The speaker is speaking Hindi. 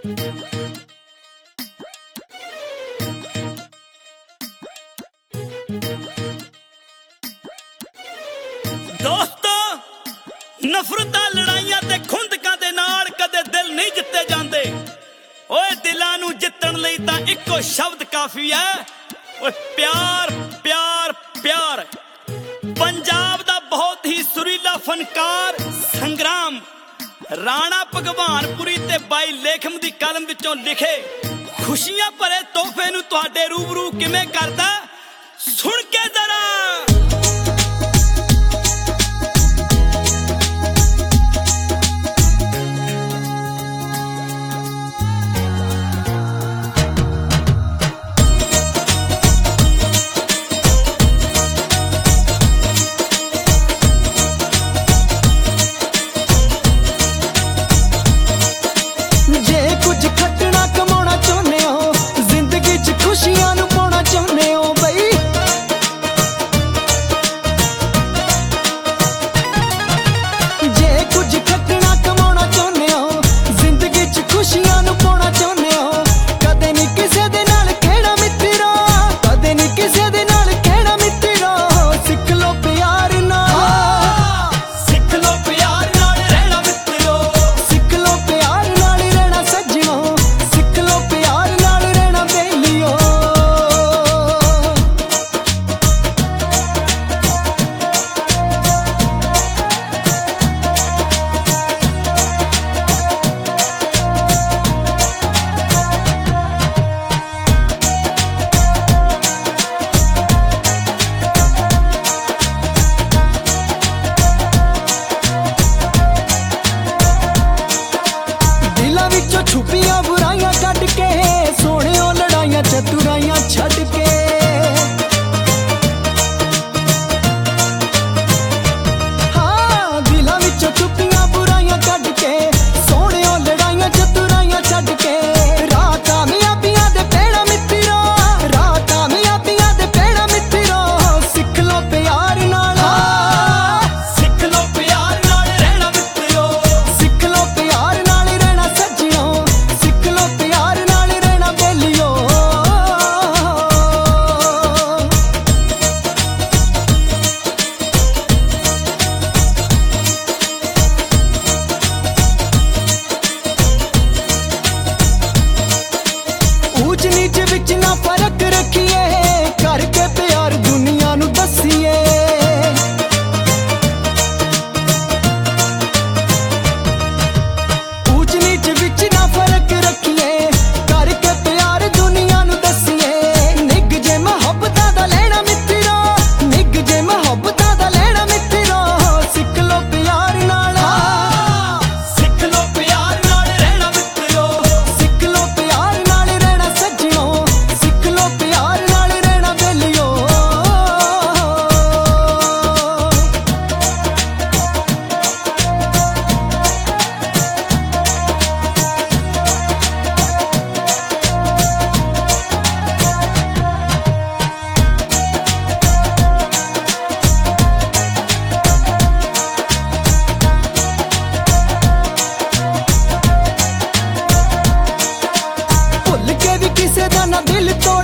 दोस्तों, नफरतां लड़ाइयां ते खुंदकां दे नाल कदे दिल नहीं जित्ते जांदे। ओए दिलां नूं जित्तण लई तां इक्को शब्द काफी है, ओए प्यार प्यार प्यार। पंजाब दा बहुत ही सुरीला फनकार संग्राम राणा भगवानपुरी ते बाई लेखम दी कलम विचों लिखे खुशियां भरे तोहफे नूं तुहाडे रूबरू किवें करदा, सुण के जरा। छुपियां बुराइयां कट के सोहणियों लड़ाइयां चतुराइयां छड्ड के, हाँ दिलां विचों छुपियां बुराइयां कट के सोहणियों लड़ाइयां चतुराइयां छड्ड के। राह कामयाबियां दे पेड़ा मित्रो, राह कामयाबियां दे पेड़ा मित्रो, सिख लो प्यार नाल, सिख लो प्यार नाल रहना मित्रो, सिख लो प्यार नाल रहना सज्जियों, प्यार नाल रहना बेलियो। ऊंच नीच विच ना फर्क रखिए, करके प्यार दुनिया नू दसिए। ऊंच नीच विच ना फर्क रखिए, करके प्यार दुनिया नू दसिए। निग जे मोहब्बतां दा लेना मित्रो, निग जे मोहब्बतां दा लेना मित्रो, सिख लो प्यार नाल, सिख लो प्यार नाल रहना मित्रो, सिख लो प्यार नाल रहना सज्जियों, सिख लो प्यार नाल रहना बेलियो। भुल के भी किसे दा ना दिल तो